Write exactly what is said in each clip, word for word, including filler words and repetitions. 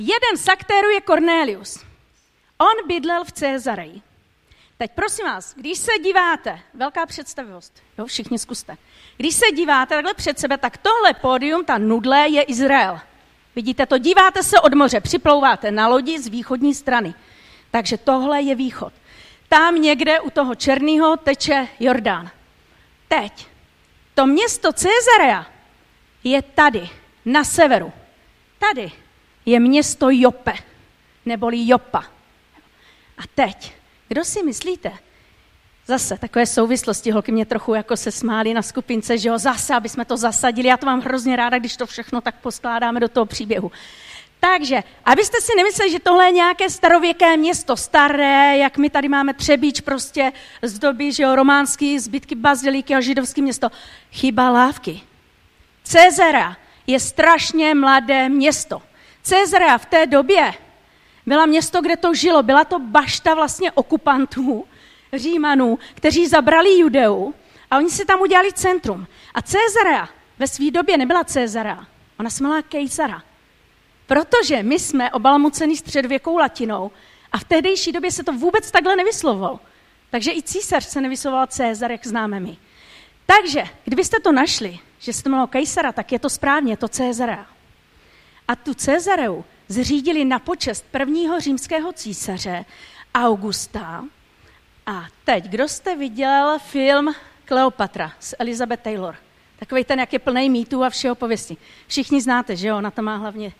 Jeden z aktérů je Cornelius. On bydlel v Cezareji. Teď prosím vás, když se díváte, velká představivost, jo, všichni zkuste. Když se díváte takhle před sebe, tak tohle pódium, ta nudle, je Izrael. Vidíte to? Díváte se od moře, připlouváte na lodi z východní strany. Takže tohle je východ. Tam někde u toho černého teče Jordán. Teď, to město Cezarea je tady, na severu. Tady je město Jope, neboli Jopa. A teď, kdo si myslíte? Zase takové souvislosti, holky mě trochu jako se smály na skupince, že jo, zase, aby jsme to zasadili. Já to mám hrozně ráda, když to všechno tak poskládáme do toho příběhu. Takže, abyste si nemysleli, že tohle je nějaké starověké město, staré, jak my tady máme Třebíč prostě z doby, že jo, románský, zbytky baziliky a židovské město. Chyba lávky. Cezarea je strašně mladé město. Cezarea v té době byla město, kde to žilo. Byla to bašta vlastně okupantů, Římanů, kteří zabrali Judeu a oni si tam udělali centrum. A Cezarea ve své době nebyla Cezarea, ona se jmenovala Kejsara. Protože my jsme obalmuceni středověkou latinou a v tehdejší době se to vůbec takhle nevyslovovalo. Takže i císař se nevyslovoval Cezar, jak známe my. Takže, kdybyste to našli, že se to jmenovalo Kejsara, tak je to správně, je to Cezarea. A tu Cezareu zřídili na počest prvního římského císaře Augusta. A teď, kdo jste viděl film Kleopatra s Elizabeth Taylor? Takovej ten, jak je plnej mýtů a všeho pověsti. Všichni znáte, že jo? Ona to má hlavně...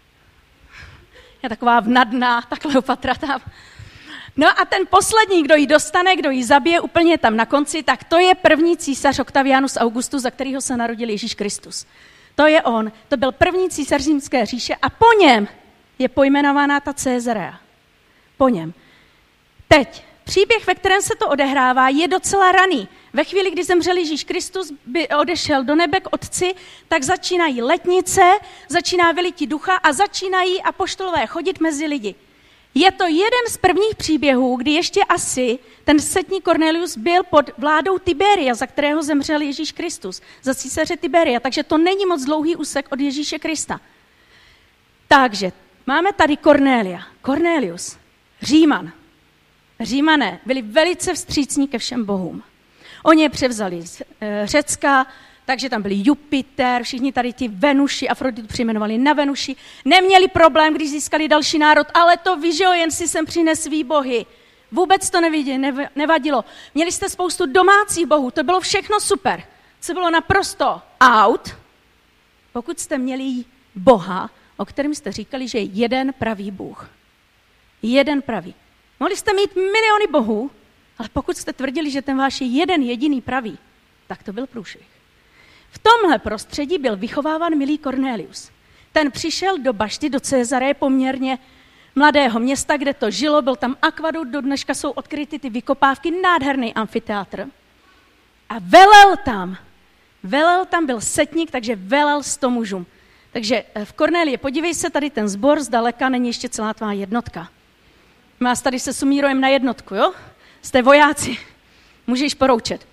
Je taková vnadná, ta Kleopatra tam. No a ten poslední, kdo ji dostane, kdo ji zabije úplně tam na konci, tak to je první císař Octavianus Augustus, za kterého se narodil Ježíš Kristus. To je on. To byl první císař římské říše a po něm je pojmenovaná ta Cezarea. Po něm. Teď, příběh, ve kterém se to odehrává, je docela raný. Ve chvíli, kdy zemřel Ježíš Kristus, by odešel do nebe k Otci, tak začínají letnice, začíná vylití ducha a začínají apoštolové chodit mezi lidi. Je to jeden z prvních příběhů, kdy ještě asi ten setník Cornelius byl pod vládou Tiberia, za kterého zemřel Ježíš Kristus, za císaře Tiberia, takže to není moc dlouhý úsek od Ježíše Krista. Takže máme tady Cornelia, Cornelius, Říman. Římané byli velice vstřícní ke všem bohům. Oni je převzali z Řecka, takže tam byli Jupiter, všichni tady ti Venuši, Afroditu přejmenovali na Venuši. Neměli problém, když získali další národ, ale to ví, že jo, jen si sem přines svý bohy. Vůbec to nevidě, nevadilo. Měli jste spoustu domácích bohů, to bylo všechno super. Co bylo naprosto out, pokud jste měli boha, o kterém jste říkali, že je jeden pravý Bůh. Jeden pravý. Mohli jste mít miliony bohů, ale pokud jste tvrdili, že ten váš je jeden jediný pravý, tak to byl průšvih. V tomhle prostředí byl vychováván milý Cornelius. Ten přišel do bašty, do Cezareje, poměrně mladého města, kde to žilo, byl tam akvadukt, do dneška jsou odkryty ty vykopávky, nádherný amfiteátr. A velel tam, velel tam byl setník, takže velel sto mužům. Takže v Cornelie, podívej se, tady ten sbor zdaleka není ještě celá tvá jednotka. Vás tady se sumírujeme na jednotku, jo? Jste vojáci, můžeš poroučet.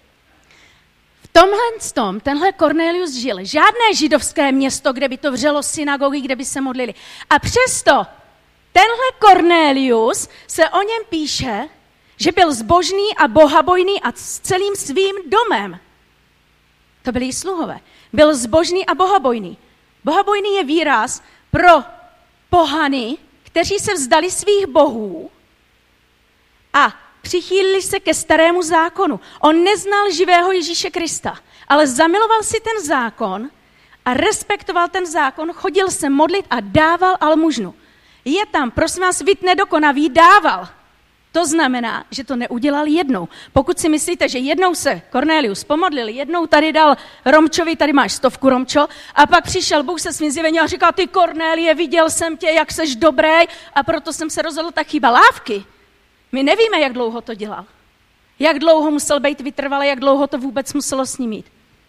V tomhle tom, tenhle Cornelius žil. Žádné židovské město, kde by to vřelo synagogy, kde by se modlili. A přesto tenhle Cornelius se o něm píše, že byl zbožný a bohabojný a s celým svým domem. To byli sluhové. Byl zbožný a bohabojný. Bohabojný je výraz pro pohany, kteří se vzdali svých bohů a přichýlili se ke starému zákonu. On neznal živého Ježíše Krista, ale zamiloval si ten zákon a respektoval ten zákon, chodil se modlit a dával almužnu. Je tam, prosím vás, vid nedokonavý, dával. To znamená, že to neudělal jednou. Pokud si myslíte, že jednou se Cornelius pomodlil, jednou tady dal Romčovi, tady máš stovku, Romčo, a pak přišel Bůh se svým zjevením a říkal, ty Cornelie, viděl jsem tě, jak seš dobrý, a proto jsem se rozhodl, tak chyba lávky. My nevíme, jak dlouho to dělal. Jak dlouho musel být vytrvalý, jak dlouho to vůbec muselo s ním jít.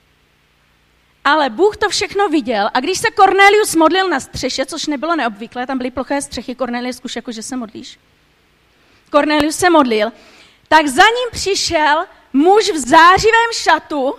Ale Bůh to všechno viděl a když se Cornelius modlil na střeše, což nebylo neobvyklé, tam byly ploché střechy, Cornelius, zkuš jako, že se modlíš. Cornelius se modlil, tak za ním přišel muž v zářivém šatu,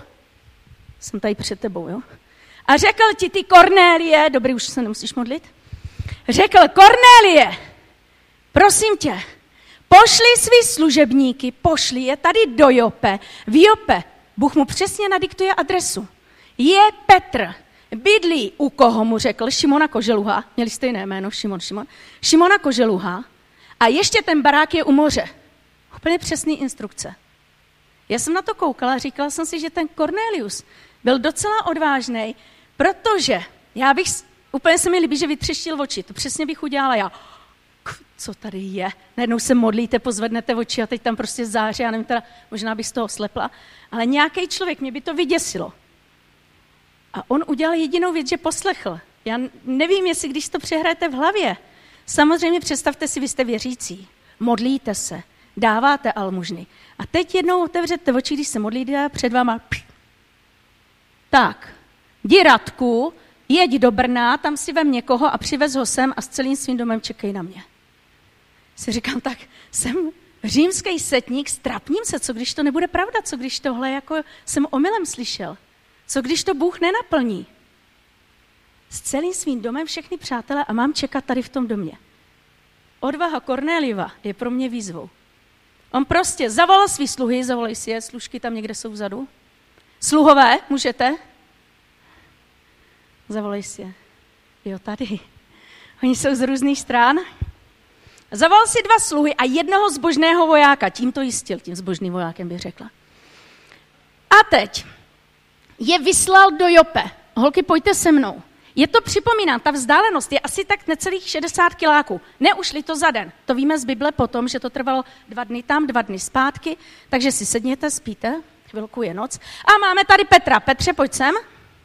jsem tady před tebou, jo? A řekl ti, ty Cornélie, dobrý, už se nemusíš modlit, řekl, Kornélie, prosím tě, pošli svý služebníky, pošli je tady do Jope. V Jope Bůh mu přesně nadiktuje adresu. Je Petr, bydlí u koho, mu řekl, Šimona Koželuha, měli stejné jméno, Šimon, Šimon, Šimona Koželuha, a ještě ten barák je u moře. Úplně přesný instrukce. Já jsem na to koukala a říkala jsem si, že ten Cornelius byl docela odvážnej, protože já bych, úplně se mi líbí, že vytřeštil oči, to přesně bych udělala já. Co tady je? Najednou se modlíte, pozvednete oči a teď tam prostě září, já nevím, teda, možná bych z toho slepla, ale nějaký člověk, mě by to vyděsilo. A on udělal jedinou věc, že poslechl. Já nevím, jestli když to přehrajete v hlavě, samozřejmě představte si, vy jste věřící, modlíte se, dáváte almužny. A teď jednou otevřete oči, když se modlíte před váma. Tak, jdi Radku, jeď do Brna, tam si vem někoho a přivez ho sem a s celým svým domem čekej na mě. Si říkám, tak jsem římský setník, strapním se, co když to nebude pravda, co když tohle jako jsem omylem slyšel, co když to Bůh nenaplní. S celým svým domem všechny přátelé a mám čekat tady v tom domě. Odvaha Kornéliova je pro mě výzvou. On prostě zavolal svý sluhy, zavolej si je, služky tam někde jsou vzadu. Sluhové, můžete? Zavolej si je. Jo, tady. Oni jsou z různých stran. Zavolal si dva sluhy a jednoho zbožného vojáka. Tím to jistil, tím zbožným vojákem bych řekla. A teď je vyslal do Jope. Holky, pojďte se mnou. Je to, připomínám, ta vzdálenost je asi tak necelých šedesát kiláků. Neušli to za den. To víme z Bible potom, že to trvalo dva dny tam, dva dny zpátky. Takže si sedněte, spíte, chvilku je noc. A máme tady Petra. Petře, pojď sem.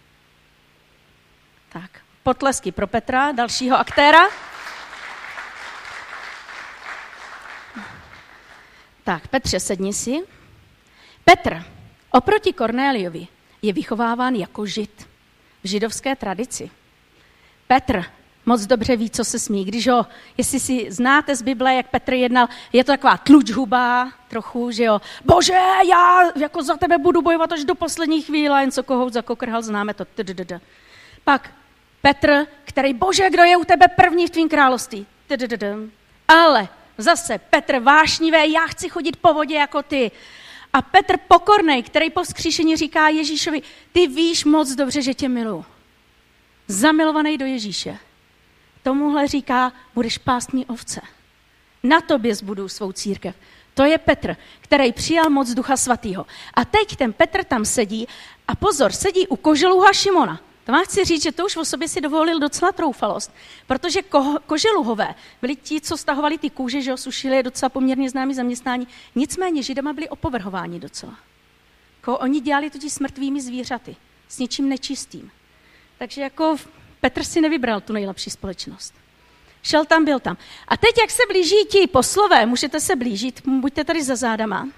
Tak, potlesky pro Petra, dalšího aktéra. Tak, Petře, sedni si. Petr, oproti Kornéliovi, je vychováván jako žid v židovské tradici. Petr moc dobře ví, co se smí. Když ho, jestli si znáte z Bible, jak Petr jednal, je to taková tlučhuba trochu, že jo, bože, já jako za tebe budu bojovat až do poslední chvíle, jen co kohout za kokrhal, známe to. Pak Petr, který, bože, kdo je u tebe první v tvým království. Ale zase Petr vášnivý, já chci chodit po vodě jako ty. A Petr pokornej, který po vzkříšení říká Ježíšovi, ty víš moc dobře, že tě miluju. Zamilovaný do Ježíše. Tomuhle říká, budeš pást mý ovce. Na tobě zbudu svou církev. To je Petr, který přijal moc Ducha Svatého. A teď ten Petr tam sedí a pozor, sedí u koželuha Šimona. To vám chci říct, že to už o sobě si dovolil docela troufalost, protože ko- koželuhové byli ti, co stahovali ty kůže, že ho sušili, je docela poměrně známý zaměstnání. Nicméně Židama byli opovrhováni docela. Ko- oni dělali totiž s mrtvými zvířaty, s něčím nečistým. Takže jako Petr si nevybral tu nejlepší společnost. Šel tam, byl tam. A teď, jak se blíží ti poslové, můžete se blížit, buďte tady za zádama,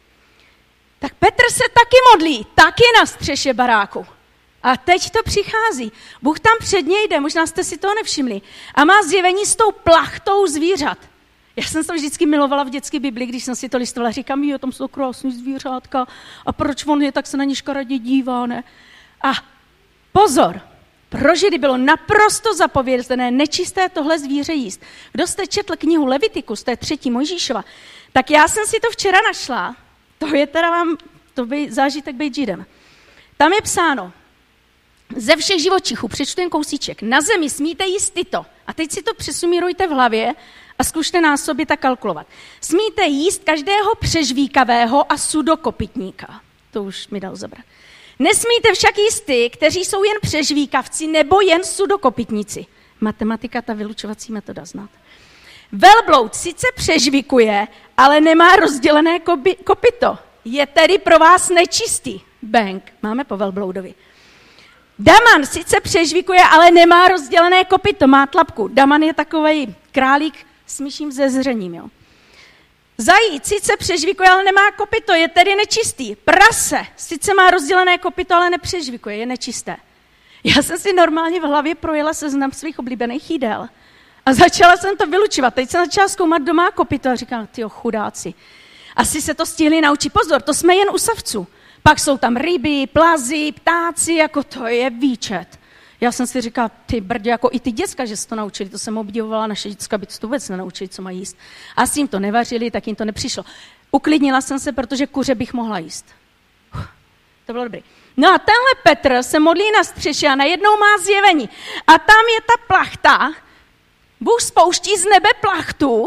tak Petr se taky modlí, taky na střeše baráku. A teď to přichází. Bůh tam před něj jde, možná jste si toho nevšimli. A má zjevení s tou plachtou zvířat. Já jsem to vždycky milovala v dětské Bibli, když jsem si to listovala. Říkám, jo, tam jsou krásný zvířátka. A proč on je, tak se na ně škaredě dívá, ne? A pozor, pro Židy bylo naprosto zapovězené nečisté tohle zvíře jíst. Kdo jste četl knihu Levitikus, to je třetí Mojžíšova, tak já jsem si to včera našla. To je teda vám, to by zážitek být Židem. Tam je psáno, ze všech živočichů, přečtu jen kousíček, na zemi smíte jíst tyto. A teď si to přesumírujte v hlavě a zkušte nás sobě tak kalkulovat. Smíte jíst každého přežvíkavého a sudokopytníka. To už mi dal zabrat. Nesmíte však jíst ty, kteří jsou jen přežvíkavci nebo jen sudokopytníci. Matematika, ta vylučovací metoda znát. Velbloud sice přežvíkuje, ale nemá rozdělené koby, kopyto. Je tedy pro vás nečistý. Bang, máme po velbloudovi. Daman sice přežvíkuje, ale nemá rozdělené kopyto, má tlapku. Daman je takovej králík s myším zezřením, jo. Zajíc sice přežvíkuje, ale nemá kopyto, je tedy nečistý. Prase sice má rozdělené kopyto, ale nepřežvíkuje, je nečisté. Já jsem si normálně v hlavě projela seznam svých oblíbených jídel a začala jsem to vylučovat. Teď jsem začala zkoumat, kdo má kopyto a říkám, tyjo, chudáci. Asi se to stihli naučit. Pozor, to jsme jen u savců. Pak jsou tam ryby, plazy, ptáci, jako to je výčet. Já jsem si říkala, ty brdě, jako i ty děcka, že se to naučili, to jsem obdivovala, naše děcka by to vůbec nenaučili, co mají jíst. A s jim to nevařili, tak jim to nepřišlo. Uklidnila jsem se, protože kuře bych mohla jíst. Uf, to bylo dobrý. No a tenhle Petr se modlí na střeše a najednou má zjevení. A tam je ta plachta, Bůh spouští z nebe plachtu,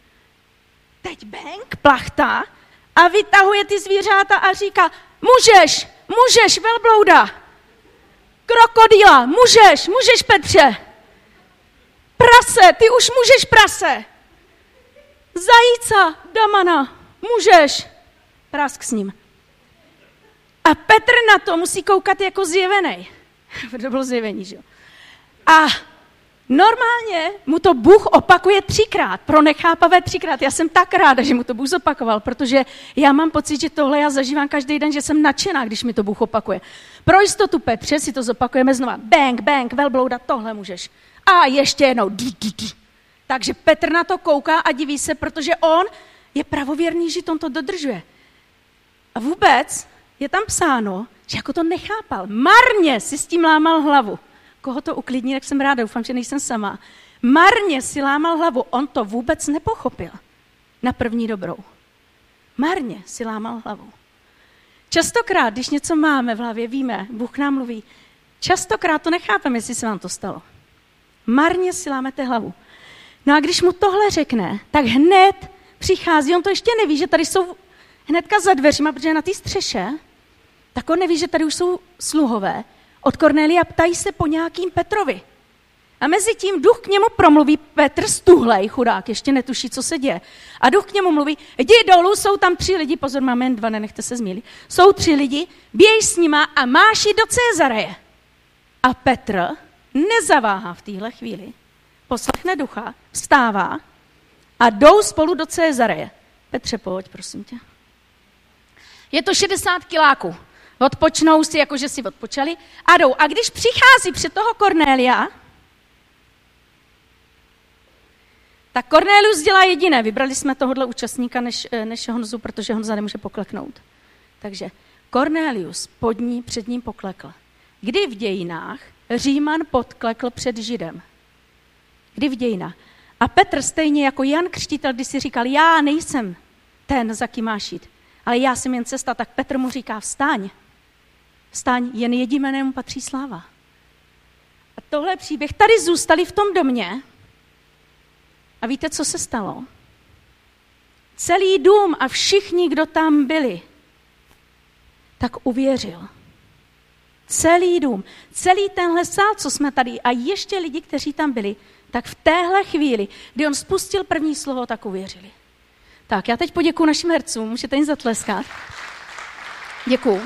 teď bang, plachta, a vytahuje ty zvířáta a říká, můžeš, můžeš, velblouda, krokodýla, můžeš, můžeš, Petře, prase, ty už můžeš, prase, zajíca, damana, můžeš, prask s ním. A Petr na to musí koukat jako zjevenej. To bylo zjevení, že jo. A normálně mu to Bůh opakuje třikrát, pro nechápavé třikrát. Já jsem tak ráda, že mu to Bůh zopakoval, protože já mám pocit, že tohle já zažívám každý den, že jsem nadšená, když mi to Bůh opakuje. Pro jistotu, Petře, si to zopakujeme znova. Bang, bang, velblouda, tohle můžeš. A ještě jednou. Takže Petr na to kouká a diví se, protože on je pravověrný žid, on to dodržuje. A vůbec je tam psáno, že jako to nechápal. Marně si s tím lámal hlavu. Koho to uklidní, tak jsem ráda, doufám, že nejsem sama. Marně si lámal hlavu, on to vůbec nepochopil. Na první dobrou. Marně si lámal hlavu. Častokrát, když něco máme v hlavě, víme, Bůh nám mluví, častokrát to nechápeme, jestli se vám to stalo. Marně si lámete hlavu. No a když mu tohle řekne, tak hned přichází, on to ještě neví, že tady jsou hnedka za dveřima, protože na té střeše, tak on neví, že tady už jsou sluhové od Kornélia, ptají se po nějakým Petrovi. A mezi tím duch k němu promluví, Petr stuhlej, chudák, ještě netuší, co se děje. A duch k němu mluví, jdi dolů, jsou tam tři lidi, pozor, máme jen dva, nenechte se zmílit, jsou tři lidi, běž s nima a máš jít do Cezareje. A Petr nezaváhá v téhle chvíli, poslechne ducha, vstává a jdou spolu do Cezareje. Petře, pojď, prosím tě. Je to šedesát kiláků. Odpočnou si, jakože si odpočali a jdou. A když přichází před toho Kornélia, tak Kornélius dělá jediné. Vybrali jsme tohohle účastníka než, než Honzu, protože Honza nemůže pokleknout. Takže Kornélius pod ní, před ním poklekl. Kdy v dějinách Říman podklekl před Židem? Kdy v dějinách? A Petr stejně jako Jan Křtitel, když si říkal, já nejsem ten, za kým máš jít, ale já jsem jen cesta, tak Petr mu říká, vstaň. Vstaň, jen jedinému patří sláva. A tohle příběh, tady zůstali v tom domě a víte, co se stalo? Celý dům a všichni, kdo tam byli, tak uvěřil. Celý dům, celý tenhle sál, co jsme tady a ještě lidi, kteří tam byli, tak v téhle chvíli, kdy on spustil první slovo, tak uvěřili. Tak, já teď poděkuju našim hercům, můžete jim zatleskat. Děkuju.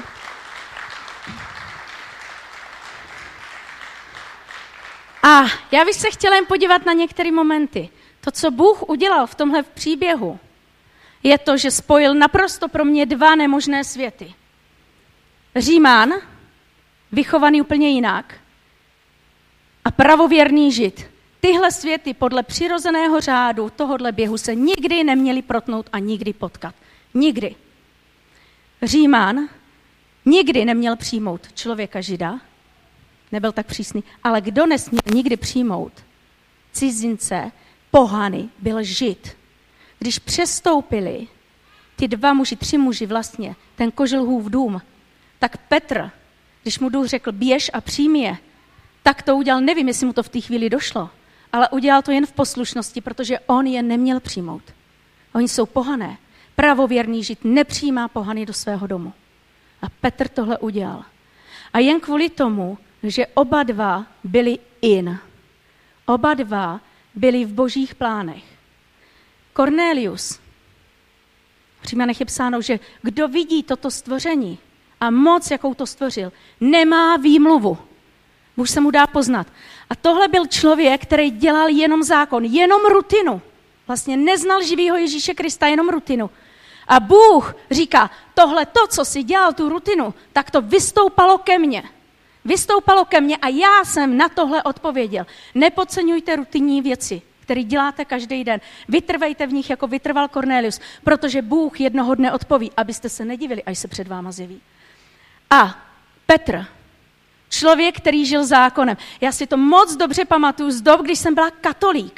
A já bych se chtěla jen podívat na některé momenty. To, co Bůh udělal v tomhle příběhu, je to, že spojil naprosto pro mě dva nemožné světy. Římán, vychovaný úplně jinak, a pravověrný Žid. Tyhle světy podle přirozeného řádu tohodle běhu se nikdy neměly protnout a nikdy potkat. Nikdy. Římán nikdy neměl přijmout člověka Žida, nebyl tak přísný, ale kdo nesměl nikdy přijmout cizince, pohany, byl Žid. Když přestoupili ty dva muži, tři muži vlastně, ten koželhův dům, tak Petr, když mu Duch řekl, běž a přijmi je, tak to udělal, nevím, jestli mu to v té chvíli došlo, ale udělal to jen v poslušnosti, protože on je neměl přijmout. Oni jsou pohané. Pravověrný Žid nepřijímá pohany do svého domu. A Petr tohle udělal. A jen kvůli tomu, že oba dva byli in. Oba dva byli v božích plánech. Kornélius, v Římanech je psáno, že kdo vidí toto stvoření a moc, jakou to stvořil, nemá výmluvu. Bůh se mu dá poznat. A tohle byl člověk, který dělal jenom zákon, jenom rutinu. Vlastně neznal živýho Ježíše Krista, jenom rutinu. A Bůh říká, tohle to, co si dělal, tu rutinu, tak to vystoupalo ke mně. Vystoupalo ke mně a já jsem na tohle odpověděl. Nepodceňujte rutinní věci, které děláte každý den. Vytrvejte v nich, jako vytrval Kornélius, protože Bůh jednoho dne odpoví, abyste se nedivili, až se před váma zjeví. A Petr, Člověk, který žil zákonem. Já si to moc dobře pamatuju z dob, když jsem byla katolík.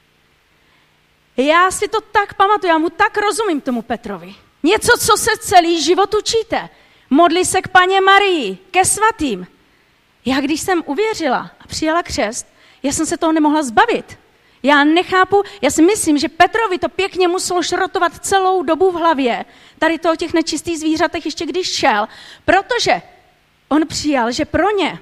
Já si to tak pamatuju, já mu tak rozumím tomu Petrovi. Něco, co se celý život učíte. Modli se k Panně Marii, ke svatým. Já když jsem uvěřila a přijala křest, já jsem se toho nemohla zbavit. Já nechápu, já si myslím, že Petrovi to pěkně muselo šrotovat celou dobu v hlavě, tady to o těch nečistých zvířatech ještě když šel, protože on přijal, že pro ně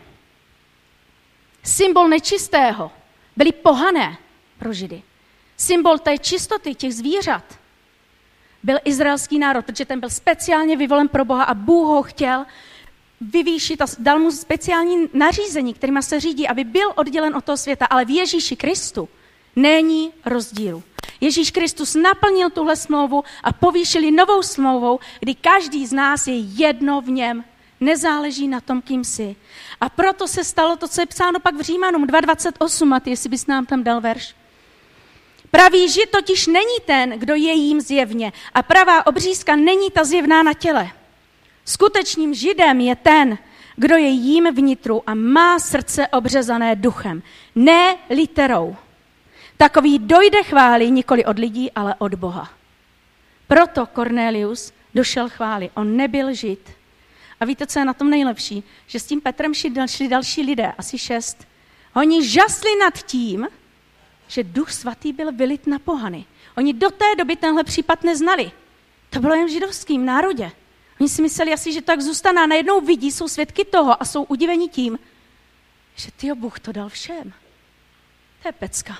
symbol nečistého byly pohané pro Židy. Symbol té čistoty těch zvířat byl izraelský národ, protože ten byl speciálně vyvolen pro Boha a Bůh ho chtěl vyvýšit a dal mu speciální nařízení, kterýma se řídí, aby byl oddělen od toho světa, ale v Ježíši Kristu není rozdílu. Ježíš Kristus naplnil tuhle smlouvu a povýšili novou smlouvou, kdy každý z nás je jedno v něm. Nezáleží na tom, kým jsi. A proto se stalo to, co je psáno pak v Římanům dva dvacet osm, a ty, jestli bys nám tam dal verš. Pravý žid totiž není ten, kdo je jím zjevně a pravá obřízka není ta zjevná na těle. Skutečným židem je ten, kdo je jím vnitru a má srdce obřezané duchem, ne literou. Takový dojde chvály nikoli od lidí, ale od Boha. Proto Kornélius došel chvály. On nebyl žid. A víte, co je na tom nejlepší? Že s tím Petrem šli další lidé, asi šest. Oni žasli nad tím, že Duch Svatý byl vylit na pohany. Oni do té doby tenhle případ neznali. To bylo jen v židovském národě. Oni si mysleli asi, že to tak zůstane a najednou vidí, jsou svědky toho a jsou udiveni tím, že tyjo, Bůh to dal všem. To je pecka.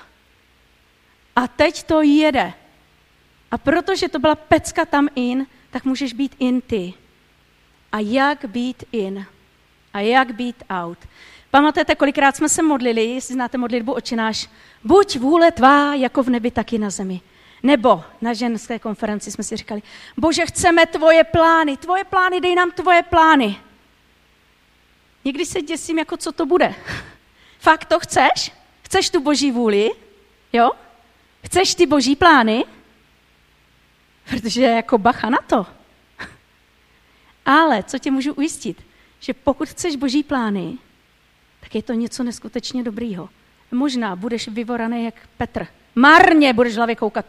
A teď to jede. A protože to byla pecka tam in, tak můžeš být in ty. A jak být in? A jak být out? Pamatujete, kolikrát jsme se modlili, jestli znáte modlitbu Otče náš, buď vůle tvá jako v nebi, tak i na zemi. Nebo na ženské konferenci jsme si říkali, Bože, chceme tvoje plány, tvoje plány, dej nám tvoje plány. Někdy se děsím, jako co to bude. Fakt to chceš? Chceš tu boží vůli? Jo? Chceš ty boží plány? Protože jako bacha na to. Ale co tě můžu ujistit, že pokud chceš boží plány, tak je to něco neskutečně dobrýho. Možná budeš vyvoraný jak Petr. Marně budeš v hlavě koukat.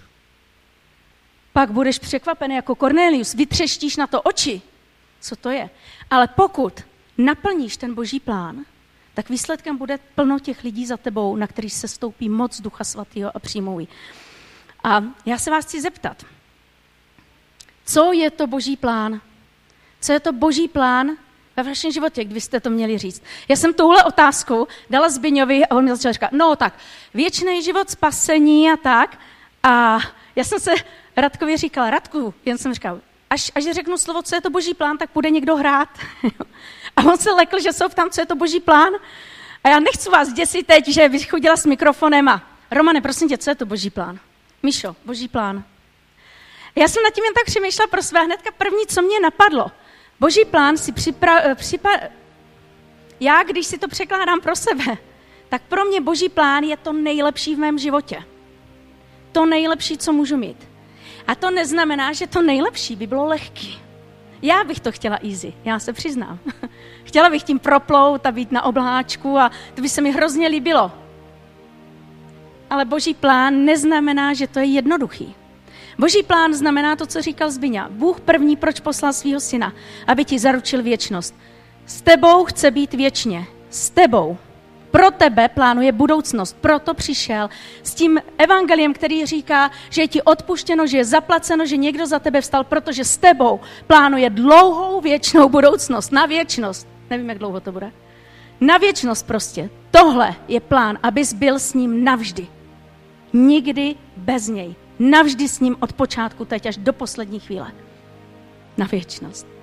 Pak budeš překvapený jako Kornélius, vytřeštíš na to oči. Co to je? Ale pokud naplníš ten boží plán, tak výsledkem bude plno těch lidí za tebou, na kterých se stoupí moc Ducha Svatého a přijmou ji. A já se vás chci zeptat, co je to boží plán? Co je to boží plán ve vašem životě, kdybyste to měli říct? Já jsem touhle otázku dala Zbyňovi a on mi začal říkat, no tak, věčný život, spasení a tak. A já jsem se Radkovi říkala, Radku, jen jsem říkal, až, až řeknu slovo, co je to boží plán, tak bude někdo hrát. A on se lekl, že jsou tam, co je to boží plán. A já nechci vás děsit teď, že bych chodila s mikrofonem a Romane, prosím tě, co je to boží plán? Míšo, boží plán. Já jsem nad tím jen tak přemýšlela pro své hnedka první, co mě napadlo. Boží plán si připra... Připa... Já, když si to překládám pro sebe, tak pro mě boží plán je to nejlepší v mém životě. To nejlepší, co můžu mít. A to neznamená, že to nejlepší by bylo lehký. Já bych to chtěla easy, já se přiznám. Chtěla bych tím proplout a být na obláčku a to by se mi hrozně líbilo. Ale boží plán neznamená, že to je jednoduchý. Boží plán znamená to, co říkal Zbyňa. Bůh první, proč poslal svého syna, aby ti zaručil věčnost. S tebou chce být věčně. S tebou. Pro tebe plánuje budoucnost. Proto přišel s tím evangeliem, který říká, že je ti odpuštěno, že je zaplaceno, že někdo za tebe vstal, protože s tebou plánuje dlouhou věčnou budoucnost. Na věčnost. Nevím, jak dlouho to bude. Na věčnost prostě. Tohle je plán, abys byl s ním navždy. Nikdy bez něj. Navždy s ním od počátku teď až do poslední chvíle. Na věčnost.